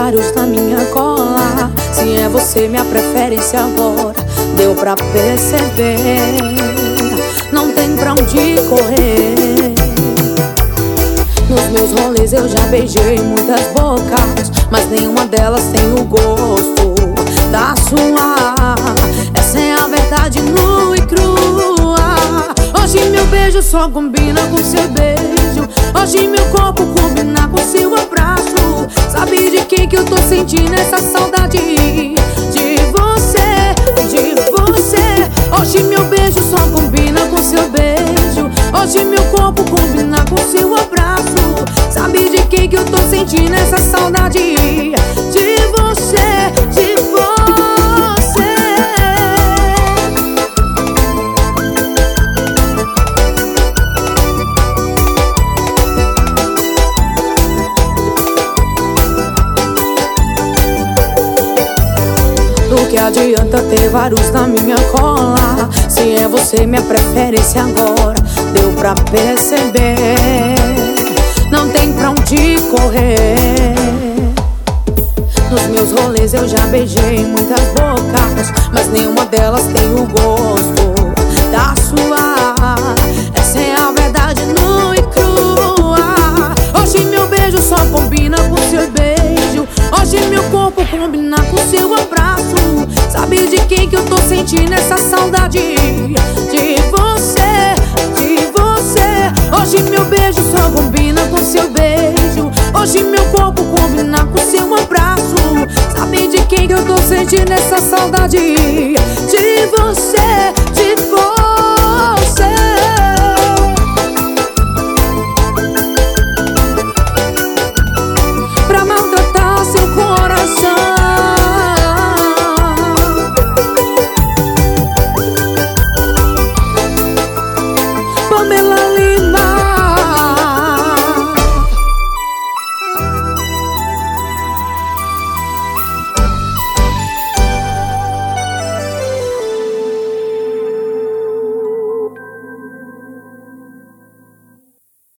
vários na minha cola. Se é você minha preferência agora, deu pra perceber. Não tem pra onde correr. Nos meus rolês eu já beijei muitas bocas, mas nenhuma delas tem o gosto da sua. Essa é a verdade nua e crua. Hoje meu beijo só combina com seu beijo. Hoje meu corpo combina com seu abraço. Sabe de quem que eu tô sentindo essa saudade? De você, de você. Hoje meu beijo só combina com seu beijo. Hoje meu corpo combina com seu abraço. Sabe de quem que eu tô sentindo essa saudade? De você, de você. Do que adianta ter vários na minha cola, se é você minha preferência agora, deu pra perceber. Não tem pra onde correr. Nos meus rolês eu já beijei muitas bocas, mas nenhuma delas tem o gosto da sua. Essa é a verdade nua e crua. Hoje meu beijo só combina com seu beijo. Hoje meu corpo combina com seu abraço. Sabe de quem que eu tô sentindo essa saudade? De você, de você. Hoje meu beijo só combina com seu beijo. Hoje meu corpo combina com seu abraço. Sabe de quem que eu tô sentindo essa saudade?